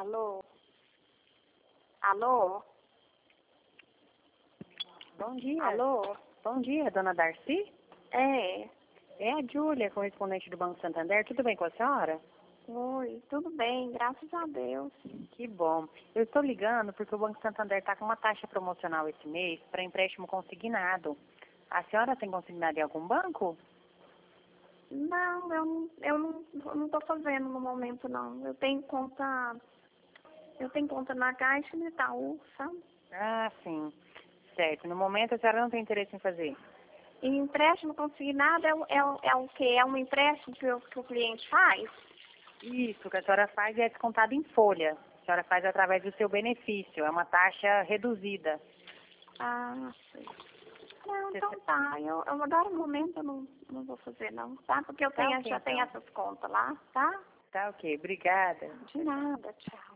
Alô? Alô? Bom dia. Alô? Bom dia, dona Darcy? É. É a Júlia, correspondente do Banco Santander. Tudo bem com a senhora? Oi, tudo bem, graças a Deus. Que bom. Eu estou ligando porque o Banco Santander está com uma taxa promocional esse mês para empréstimo consignado. A senhora tem consignado em algum banco? Não, eu não tô fazendo no momento, não. Eu tenho conta na Caixa e no Itaú, sabe? Ah, sim. Certo. No momento a senhora não tem interesse em fazer? E empréstimo consignado é o quê? É um empréstimo que o cliente faz? Isso, o que a senhora faz é descontado em folha. A senhora faz através do seu benefício. É uma taxa reduzida. Ah, sei. Não, então tá. Eu agora no momento eu não vou fazer, não, tá? Porque Tá ok, já tenho então. essas contas lá, tá? Tá ok. Obrigada. De nada, tchau.